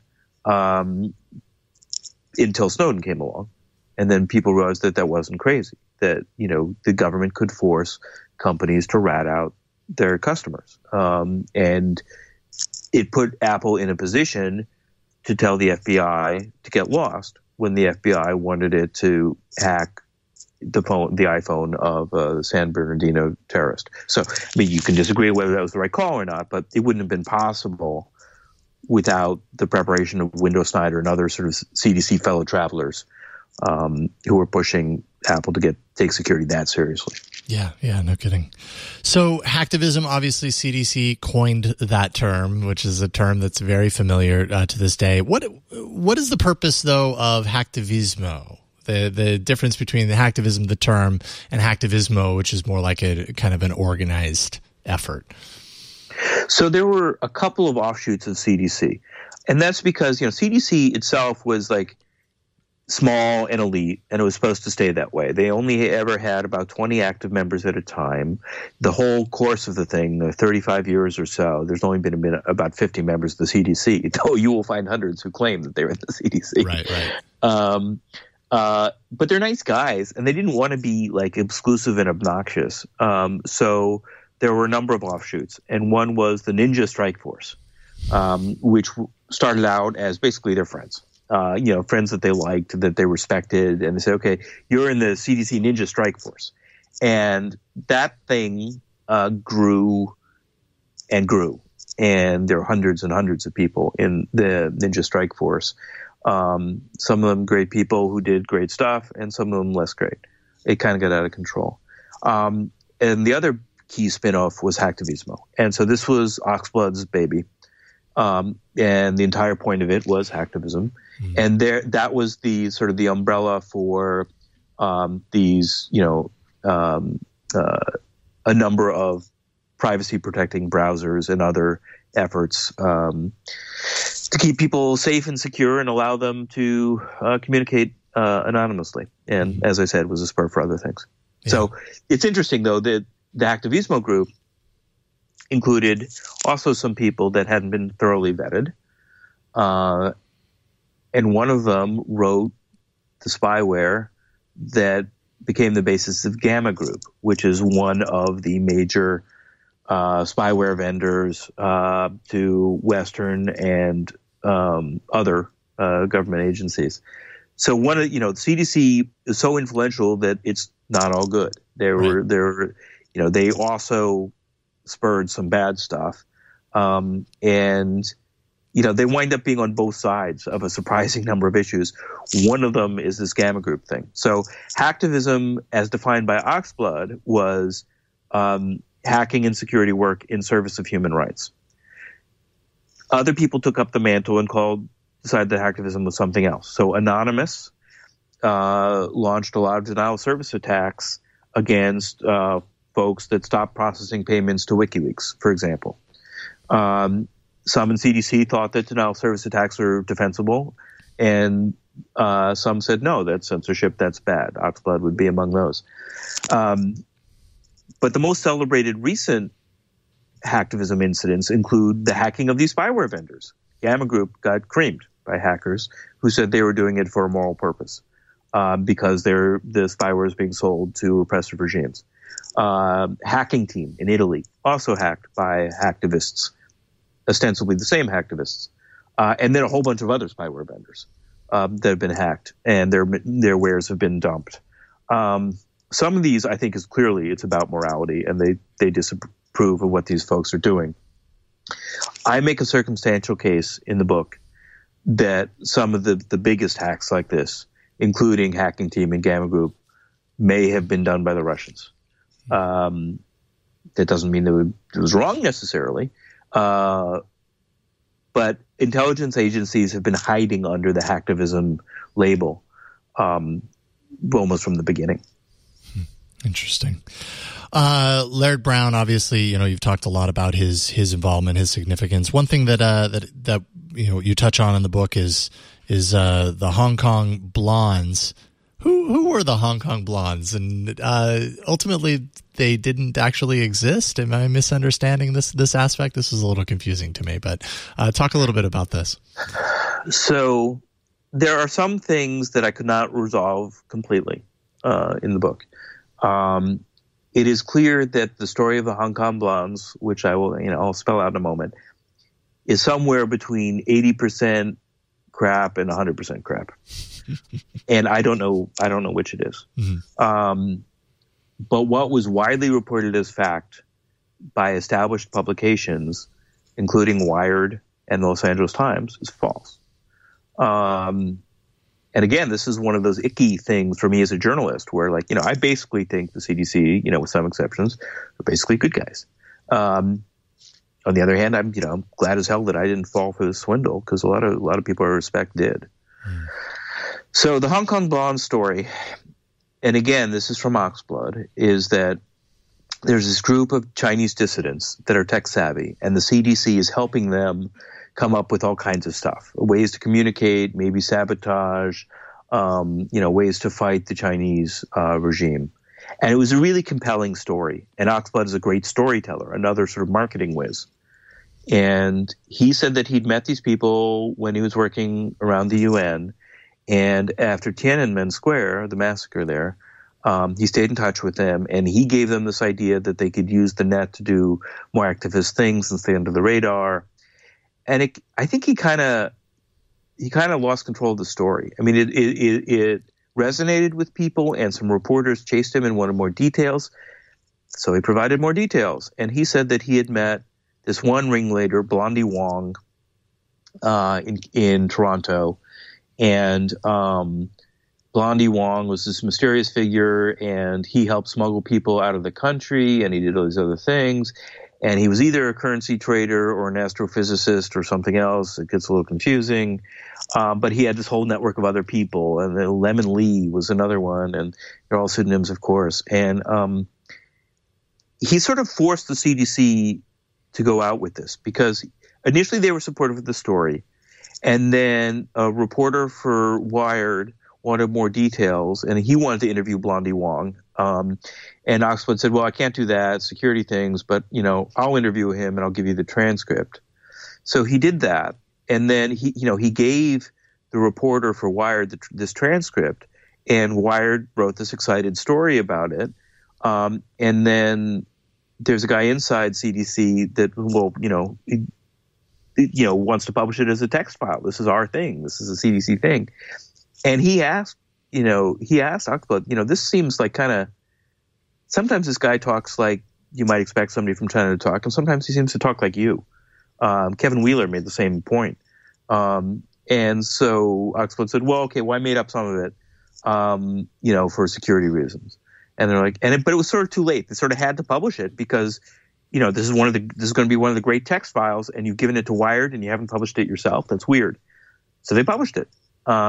until Snowden came along. And then people realized that wasn't crazy, that, the government could force companies to rat out their customers. And it put Apple in a position to tell the FBI to get lost when the FBI wanted it to hack the iPhone of the San Bernardino terrorist. So, you can disagree whether that was the right call or not, but it wouldn't have been possible without the preparation of Window Snyder and other sort of CDC fellow travelers who were pushing Apple to take security that seriously. Yeah, no kidding. So hacktivism, obviously CDC coined that term, which is a term that's very familiar to this day. What is the purpose, though, of hacktivismo? The difference between the hacktivism, the term, and hacktivismo, which is more like a kind of an organized effort. So there were a couple of offshoots of CDC, and that's because CDC itself was small and elite, and it was supposed to stay that way. They only ever had about 20 active members at a time. The whole course of the thing, 35 years or so, there's only been about 50 members of the CDC, though you will find hundreds who claim that they're in the CDC. Right. But they're nice guys, and they didn't want to be exclusive and obnoxious. So there were a number of offshoots, and one was the Ninja Strike Force, which started out as basically their friends. Friends that they liked, that they respected, and they said, okay, you're in the CDC Ninja Strike Force. And that thing grew and grew. And there are hundreds and hundreds of people in the Ninja Strike Force. Some of them great people who did great stuff, and some of them less great. It kind of got out of control. And the other key spinoff was hacktivismo. And so this was Oxblood's baby. And the entire point of it was hacktivism. And that was the sort of the umbrella for these, a number of privacy protecting browsers and other efforts to keep people safe and secure and allow them to communicate anonymously. And as I said, was a spur for other things. Yeah. So it's interesting, though, that the Hacktivismo group included also some people that hadn't been thoroughly vetted. And one of them wrote the spyware that became the basis of Gamma Group, which is one of the major spyware vendors to Western and other government agencies. So the CDC is so influential that it's not all good. There were they also spurred some bad stuff. And they wind up being on both sides of a surprising number of issues. One of them is this Gamma Group thing. So hacktivism, as defined by Oxblood, was hacking and security work in service of human rights. Other people took up the mantle and decided that hacktivism was something else. So Anonymous launched a lot of denial of service attacks against folks that stopped processing payments to WikiLeaks, for example. Some in CDC thought that denial of service attacks were defensible, and some said, no, that's censorship, that's bad. Oxblood would be among those. But the most celebrated recent hacktivism incidents include the hacking of these spyware vendors. Gamma Group got creamed by hackers who said they were doing it for a moral purpose because the spyware is being sold to repressive regimes. Hacking Team in Italy, also hacked by hacktivists, ostensibly the same hacktivists, and then a whole bunch of other spyware vendors that have been hacked, and their wares have been dumped. Some of these, I think, it's about morality, and they disapprove of what these folks are doing. I make a circumstantial case in the book that some of the biggest hacks like this, including Hacking Team and Gamma Group, may have been done by the Russians. That doesn't mean that it was wrong necessarily, but intelligence agencies have been hiding under the hacktivism label almost from the beginning. Interesting. Laird Brown, obviously, you've talked a lot about his involvement, his significance. One thing that you touch on in the book is the Hong Kong Blondes. Who were the Hong Kong Blondes? And ultimately, they didn't actually exist. Am I misunderstanding this aspect? This is a little confusing to me, but talk a little bit about this. So there are some things that I could not resolve completely in the book. It is clear that the story of the Hong Kong Blondes, which I'll spell out in a moment, is somewhere between 80% crap and 100% crap. And I don't know which it is. Mm-hmm. But what was widely reported as fact by established publications, including Wired and the Los Angeles Times, is false. And again, this is one of those icky things for me as a journalist where, I basically think the CDC, with some exceptions, are basically good guys. On the other hand, I'm glad as hell that I didn't fall for the swindle because a lot of people I respect did. Mm. So the Hong Kong Blonde story, and again, this is from Oxblood, is that there's this group of Chinese dissidents that are tech savvy, and the CDC is helping them come up with all kinds of stuff, ways to communicate, maybe sabotage, ways to fight the Chinese regime. And it was a really compelling story. And Oxblood is a great storyteller, another sort of marketing whiz. And he said that he'd met these people when he was working around the UN. And after Tiananmen Square, the massacre there, he stayed in touch with them, and he gave them this idea that they could use the net to do more activist things and stay under the radar. And I think he kind of lost control of the story. I mean, it resonated with people, and some reporters chased him and wanted more details. So he provided more details. And he said that he had met this one ringleader, Blondie Wong, in Toronto. And Blondie Wong was this mysterious figure, and he helped smuggle people out of the country, and he did all these other things. And he was either a currency trader or an astrophysicist or something else. It gets a little confusing. But he had this whole network of other people. And then Lemon Lee was another one. And they're all pseudonyms, of course. And he sort of forced the CDC to go out with this because initially they were supportive of the story. And then a reporter for Wired wanted more details, and he wanted to interview Blondie Wong. And Oxford said, well, I can't do that, security things, but, I'll interview him and I'll give you the transcript. So he did that. And then he gave the reporter for Wired this transcript, and Wired wrote this excited story about it. And then there's a guy inside CDC that wants to publish it as a text file. This is our thing. This is a CDC thing. And he asked Oxblood, this seems like kind of sometimes this guy talks like you might expect somebody from China to talk, and sometimes he seems to talk like you. Kevin Wheeler made the same point. And so Oxblood said, well, okay, well, I made up some of it, for security reasons. And they're like, but it was sort of too late. They sort of had to publish it because, this is going to be one of the great text files, and you've given it to Wired and you haven't published it yourself. That's weird. So they published it.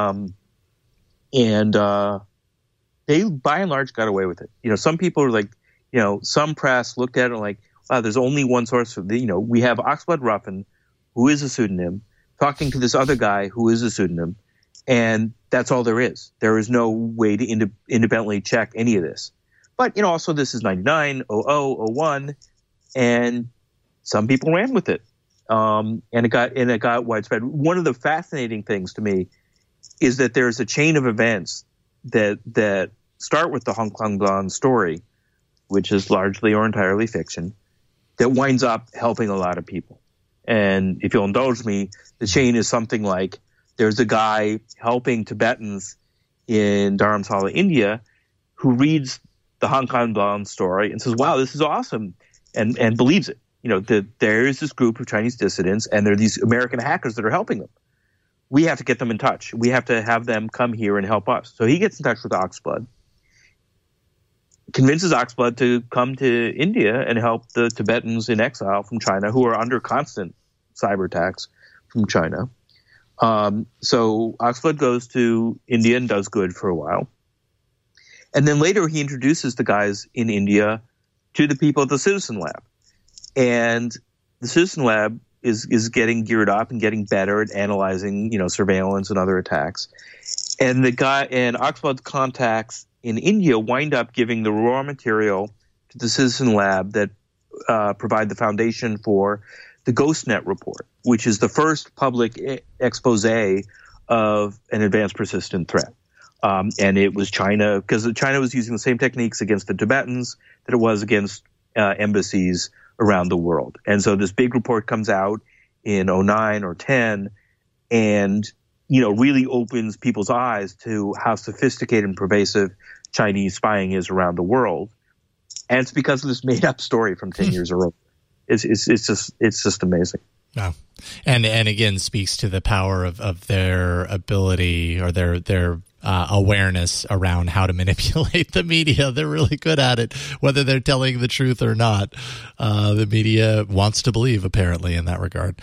They by and large got away with it. Some people are like, some press looked at it and like, wow, there's only one source for we have Oxblood Ruffin, who is a pseudonym, talking to this other guy who is a pseudonym, and that's all there is. There is no way to independently check any of this. But, also this is 99, 00, 01, and some people ran with it. And it got widespread. One of the fascinating things to me is that there's a chain of events that start with the Hong Kong Blonde story, which is largely or entirely fiction, that winds up helping a lot of people. And if you'll indulge me, the chain is something like there's a guy helping Tibetans in Dharamsala, India, who reads the Hong Kong Blonde story and says, wow, this is awesome, and believes it. That there is this group of Chinese dissidents, and there are these American hackers that are helping them. We have to get them in touch. We have to have them come here and help us. So he gets in touch with Oxblood, convinces Oxblood to come to India and help the Tibetans in exile from China who are under constant cyber attacks from China. So Oxblood goes to India and does good for a while. And then later he introduces the guys in India to the people at the Citizen Lab. And the Citizen Lab is getting geared up and getting better at analyzing, surveillance and other attacks. And the guy and Oxblood's contacts in India wind up giving the raw material to the Citizen Lab that provide the foundation for the GhostNet report, which is the first public expose of an advanced persistent threat. And it was China, because China was using the same techniques against the Tibetans that it was against embassies around the world. And so this big report comes out in 09 or 10 and, really opens people's eyes to how sophisticated and pervasive Chinese spying is around the world. And it's because of this made up story from 10 years earlier. It's just amazing. Wow. And again, speaks to the power of their ability or their awareness around how to manipulate the media. They're really good at it, whether they're telling the truth or not. The media wants to believe, apparently, in that regard.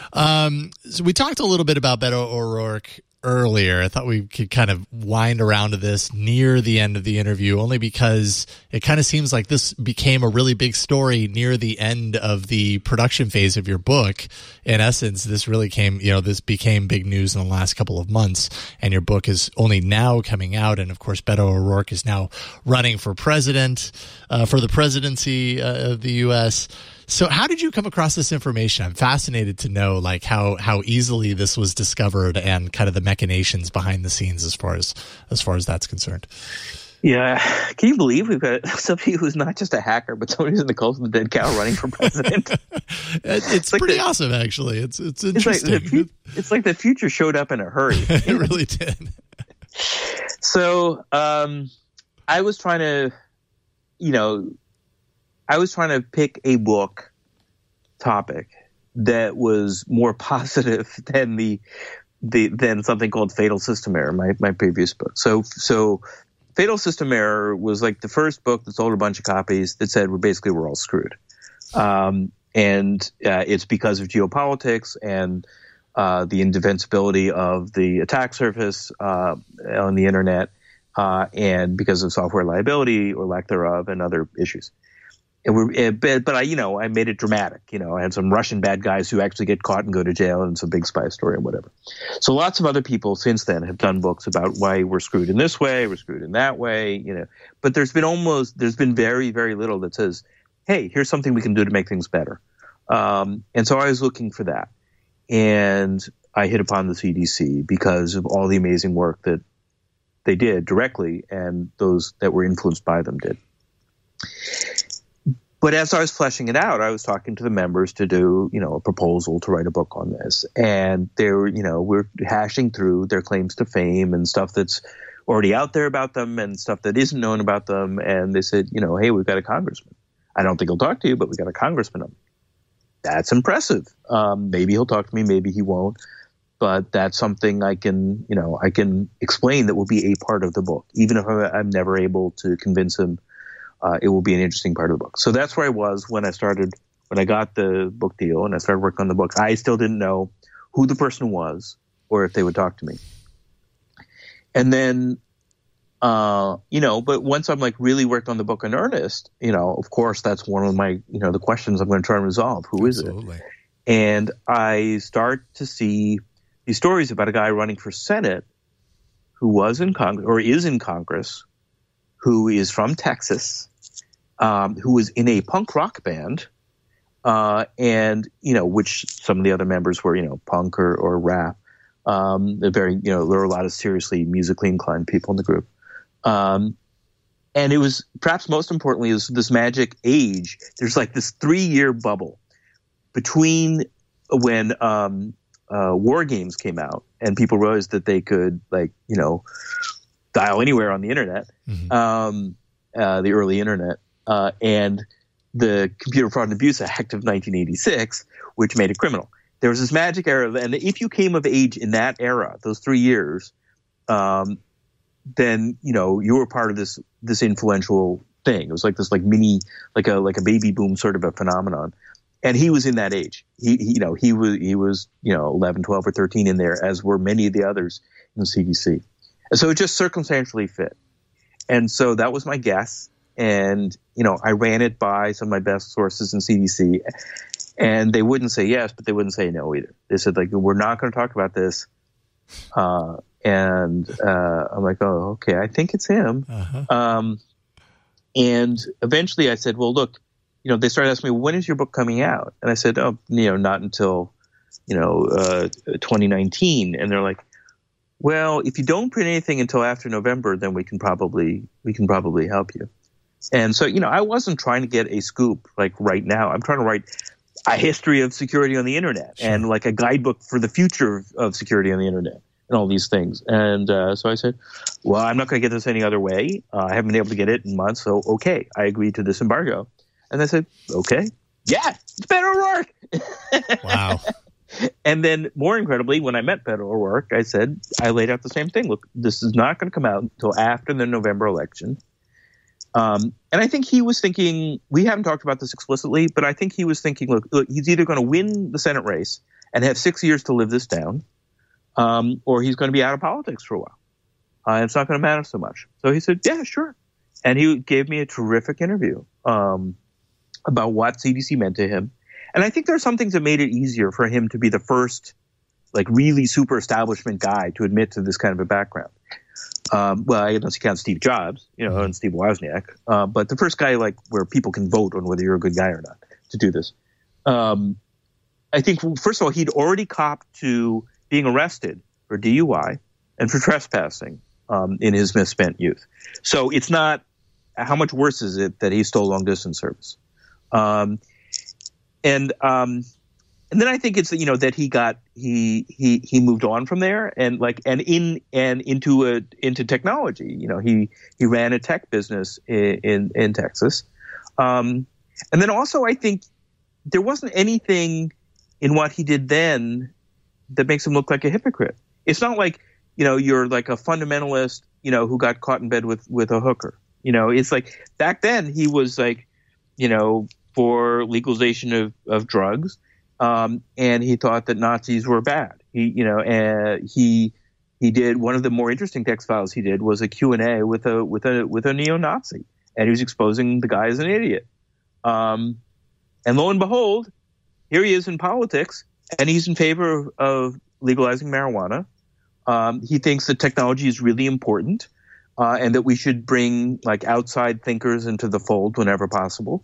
So we talked a little bit about Beto O'Rourke earlier. I thought we could kind of wind around to this near the end of the interview, only because it kind of seems like this became a really big story near the end of the production phase of your book. In essence, this became big news in the last couple of months, and your book is only now coming out. And of course, Beto O'Rourke is now running for president, for the presidency of the U.S. So how did you come across this information? I'm fascinated to know how easily this was discovered and kind of the machinations behind the scenes as far as that's concerned. Yeah. Can you believe we've got somebody who's not just a hacker, but somebody who's in the cult of the dead cow running for president? It's pretty awesome, actually. It's interesting. It's like the future showed up in a hurry. It really did. So I was trying to pick a book topic that was more positive than than something called Fatal System Error, my previous book. So Fatal System Error was like the first book that sold a bunch of copies that said we're all screwed. And it's because of geopolitics and the indefensibility of the attack surface on the internet, and because of software liability or lack thereof and other issues. But I made it dramatic. I had some Russian bad guys who actually get caught and go to jail, and it's a big spy story and whatever. So lots of other people since then have done books about why we're screwed in this way, we're screwed in that way, But there's been very, very little that says, hey, here's something we can do to make things better. And so I was looking for that. And I hit upon the CDC because of all the amazing work that they did directly and those that were influenced by them did. But as I was fleshing it out, I was talking to the members to do, a proposal to write a book on this. And we're hashing through their claims to fame and stuff that's already out there about them and stuff that isn't known about them. And they said, hey, we've got a congressman. I don't think he'll talk to you, but we've got a congressman. That's impressive. Maybe he'll talk to me, maybe he won't. But that's something I can explain that will be a part of the book. Even if I'm never able to convince him, it will be an interesting part of the book. So that's where I was when I got the book deal and I started working on the book. I still didn't know who the person was or if they would talk to me. And then, but once I'm really worked on the book in earnest, of course, that's one of my, the questions I'm going to try and resolve. Who is it? And I start to see these stories about a guy running for Senate who was in Congress or is in Congress, who is from Texas, who was in a punk rock band, and, which some of the other members were, punk or rap. There were a lot of seriously musically inclined people in the group. And it was perhaps most importantly is this magic age. There's this 3-year bubble between when War Games came out and people realized that they could dial anywhere on the internet, the early internet, and the Computer Fraud and Abuse Act of 1986, which made it criminal. There was this magic era, and if you came of age in that era, those 3 years, then you were part of this influential thing. It was this mini, like a baby boom sort of a phenomenon. And he was in that age. He was 11, 12, or 13 in there, as were many of the others in the CDC. And so it just circumstantially fit. And so that was my guess. And I ran it by some of my best sources in CDC. And they wouldn't say yes, but they wouldn't say no either. They said, we're not going to talk about this. And I'm like, oh, okay, I think it's him. Uh-huh. And eventually I said, well, look, they started asking me, when is your book coming out? And I said, oh, not until, 2019. And they're like, well, if you don't print anything until after November, then we can probably help you. And so, I wasn't trying to get a scoop right now. I'm trying to write a history of security on the internet and a guidebook for the future of security on the internet and all these things. And so I said, well, I'm not going to get this any other way. I haven't been able to get it in months. So, okay, I agreed to this embargo. And I said, okay, yeah, it's Beto O'Rourke. Wow. And then more incredibly, when I met Beto O'Rourke, I laid out the same thing. Look, this is not going to come out until after the November election. And I think he was thinking, we haven't talked about this explicitly, but I think he was thinking, look, he's either going to win the Senate race and have 6 years to live this down, or he's going to be out of politics for a while. And it's not going to matter so much. So he said, yeah, sure. And he gave me a terrific interview about what CDC meant to him. And I think there are some things that made it easier for him to be the first, really super establishment guy to admit to this kind of a background. Well, I don't count Steve Jobs, and Steve Wozniak, but the first guy where people can vote on whether you're a good guy or not to do this. I think, first of all, he'd already copped to being arrested for DUI and for trespassing in his misspent youth. So it's not, how much worse is it that he stole long distance service? And then I think it's that he moved on from there and into technology. He ran a tech business in Texas, and then also I think there wasn't anything in what he did then that makes him look like a hypocrite. It's not you're a fundamentalist who got caught in bed with a hooker. It's back then he was for legalization of drugs. And he thought that Nazis were bad. He did one of the more interesting text files he did was a Q&A with a neo-Nazi, and he was exposing the guy as an idiot. And lo and behold, here he is in politics, and he's in favor of legalizing marijuana. He thinks that technology is really important, and that we should bring outside thinkers into the fold whenever possible.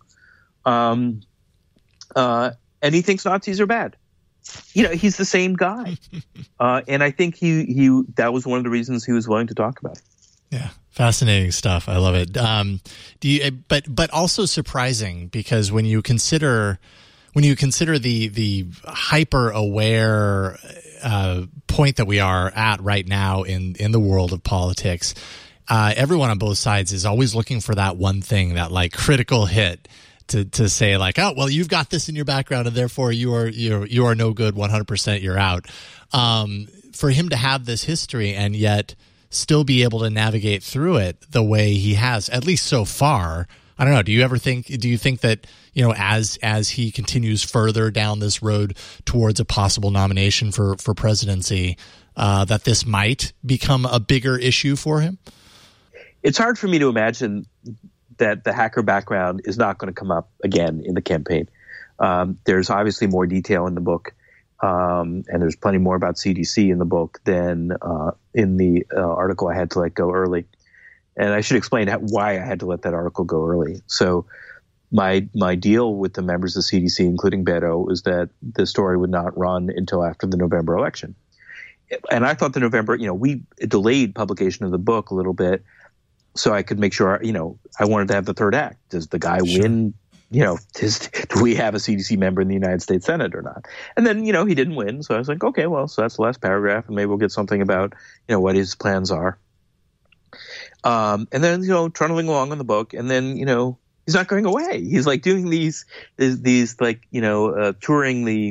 And he thinks Nazis are bad. He's the same guy. And I think he that was one of the reasons he was willing to talk about it. Yeah. Fascinating stuff. I love it. But also surprising, because when you consider the hyper aware point that we are at right now in the world of politics, everyone on both sides is always looking for that one thing, that like critical hit to say like, oh, well, you've got this in your background and therefore you are no good, 100%, you're out. For him to have this history and yet still be able to navigate through it the way he has, at least so far, I don't know. Do you think that, as he continues further down this road towards a possible nomination for presidency, that this might become a bigger issue for him? It's hard for me to imagine that the hacker background is not going to come up again in the campaign. There's obviously more detail in the book, and there's plenty more about CDC in the book than in the article I had to let go early. And I should explain why I had to let that article go early. So my deal with the members of CDC, including Beto, was that the story would not run until after the November election. And I thought we delayed publication of the book a little bit so I could make sure, I wanted to have the third act. Does the guy win? Do we have a CDC member in the United States Senate or not? And then, he didn't win. So I was like, okay, well, so that's the last paragraph, and maybe we'll get something about, what his plans are. And then, trundling along on the book, and then, he's not going away. He's like doing these like, touring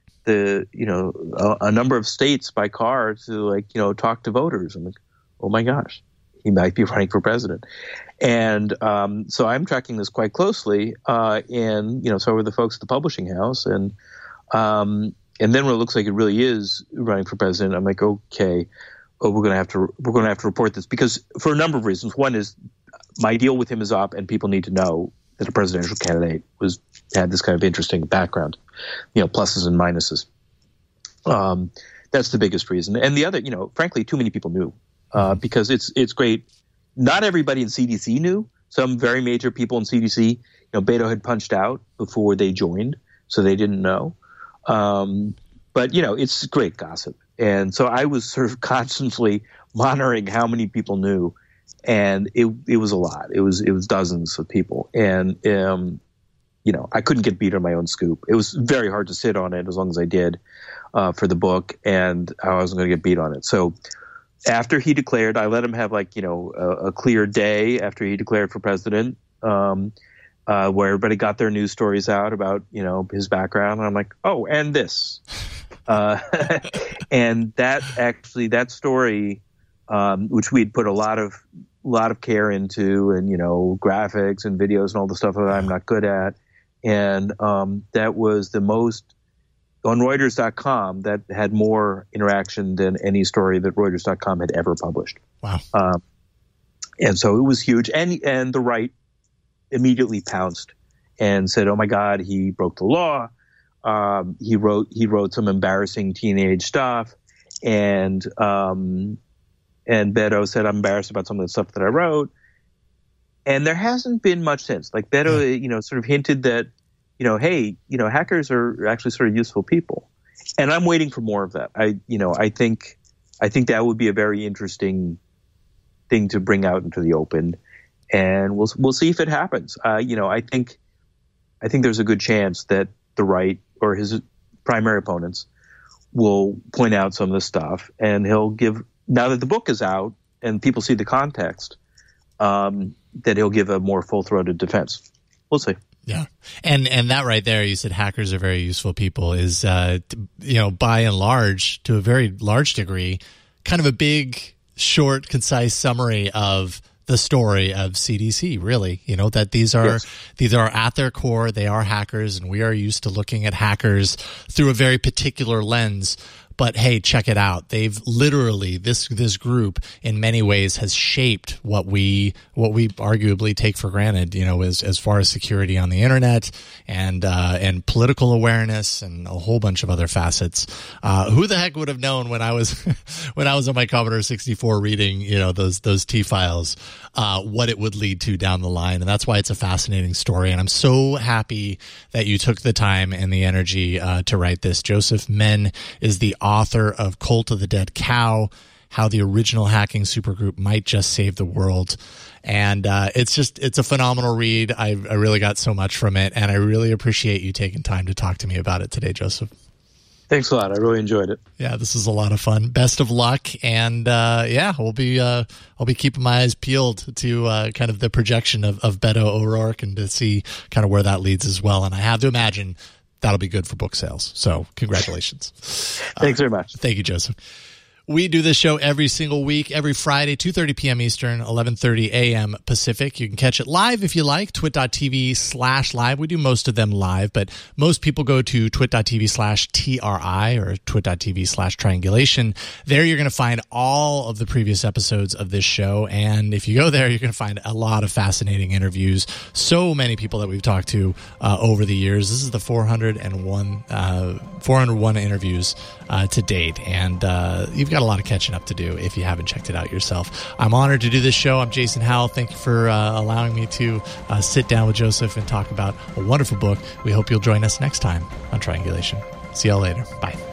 a number of states by car to talk to voters. I'm like, oh my gosh, he might be running for president. And so I'm tracking this quite closely. And so are the folks at the publishing house. And then when it looks like it really is running for president, I'm like, okay, we're going to have to report this, because for a number of reasons. One is my deal with him is up, and people need to know that a presidential candidate had this kind of interesting background, pluses and minuses. That's the biggest reason. And the other, frankly, too many people knew, because it's great. Not everybody in CDC knew. Some very major people in CDC, Beto had punched out before they joined, so they didn't know. But it's great gossip. And so I was sort of constantly monitoring how many people knew, and it was a lot. It was dozens of people, and I couldn't get beat on my own scoop. It was very hard to sit on it as long as I did for the book, and I wasn't going to get beat on it. So after he declared, I let him have a clear day after he declared for president, where everybody got their news stories out about his background, and I'm like, oh, and this. And that story, which we'd put a lot of care into, and graphics and videos and all the stuff that I'm not good at, and that was the most on Reuters.com that had more interaction than any story that Reuters.com had ever published. Wow! And so it was huge, and the right immediately pounced and said, "Oh my God, he broke the law." He wrote some embarrassing teenage stuff, and Beto said, "I'm embarrassed about some of the stuff that I wrote." And there hasn't been much since. Like Beto, sort of hinted that, hey, hackers are actually sort of useful people, and I'm waiting for more of that. I think that would be a very interesting thing to bring out into the open, and we'll see if it happens. I think there's a good chance that the right or his primary opponents will point out some of this stuff, and he'll give, now that the book is out and people see the context, that he'll give a more full-throated defense. We'll see. Yeah. And that right there, you said hackers are very useful people, is, by and large, to a very large degree, kind of a big, short, concise summary of the story of CDC, really, that these are at their core, they are hackers, and we are used to looking at hackers through a very particular lens. But hey, check it out. They've literally, this group in many ways has shaped what we arguably take for granted, as far as security on the internet and political awareness and a whole bunch of other facets. Who the heck would have known when I was on my Commodore 64 reading, those T files, what it would lead to down the line. And that's why it's a fascinating story. And I'm so happy that you took the time and the energy to write this. Joseph Menn is the author of Cult of the Dead Cow, How the Original Hacking Supergroup Might Just Save the World. And it's a phenomenal read. I really got so much from it, and I really appreciate you taking time to talk to me about it today, Joseph. Thanks a lot. I really enjoyed it. Yeah, this is a lot of fun. Best of luck, and I'll be keeping my eyes peeled to kind of the projection of Beto O'Rourke and to see kind of where that leads as well. And I have to imagine that'll be good for book sales. So congratulations. Thanks very much. Thank you, Joseph. We do this show every single week, every Friday, 2:30 p.m. Eastern, 11:30 a.m. Pacific. You can catch it live if you like, twit.tv/live. We do most of them live, but most people go to twit.tv/TRI or twit.tv/triangulation. There you're going to find all of the previous episodes of this show, and if you go there, you're going to find a lot of fascinating interviews. So many people that we've talked to over the years. This is the 401 interviews to date, and you've got a lot of catching up to do if you haven't checked it out yourself. I'm honored to do this show. I'm Jason Howell. Thank you for allowing me to sit down with Joseph and talk about a wonderful book. We hope you'll join us next time on Triangulation. See y'all later. Bye.